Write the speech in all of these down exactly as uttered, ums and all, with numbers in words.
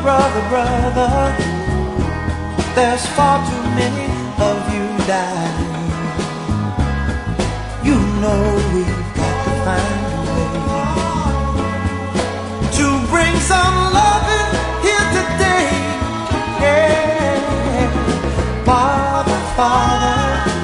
brother, brother, there's far too many of you dying. You know we've got to find a way to bring some love in here today. Yeah. Father, Father,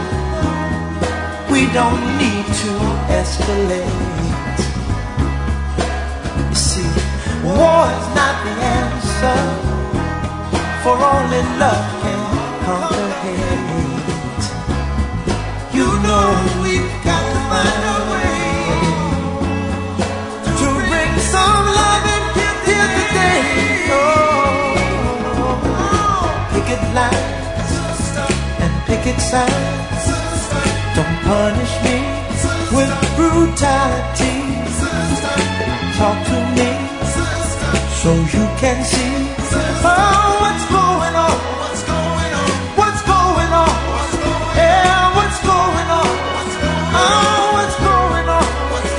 we don't need to escalate. You see, war is not the answer, for only love can conquer hate. You know we've got to find a way to bring some love in here today. Oh, picket lines and picket signs, don't punish me with brutality. Talk to me so you can see, oh, what's going on, what's going on, what's going on, yeah, what's going on, oh, what's going on,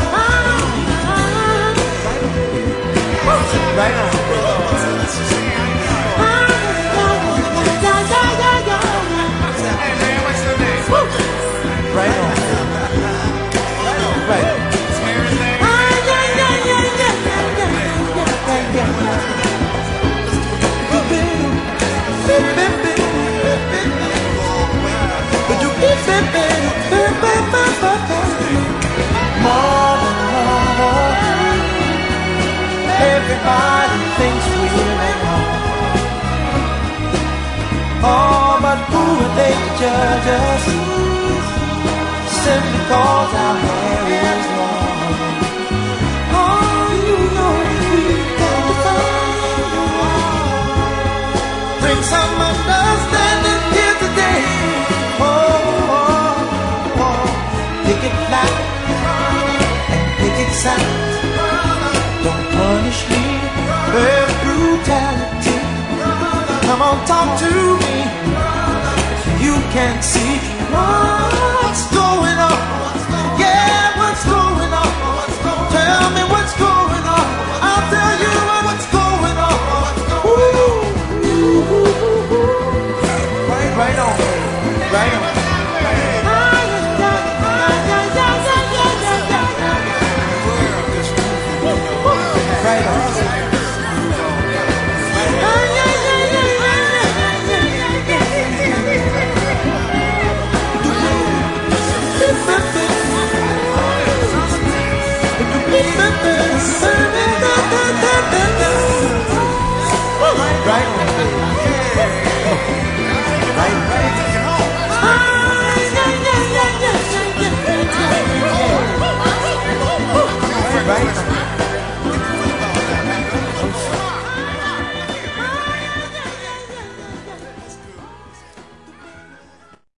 right now, right on, right on. Everybody thinks we're at home. Oh, but who would they judge us simply cause our hair is long? Oh, you know we've got to find a way. Bring some understanding here today. Oh, oh, oh. Picket line and picket signs, don't punish me with brutality. Come on, talk to me so you can see what's going on.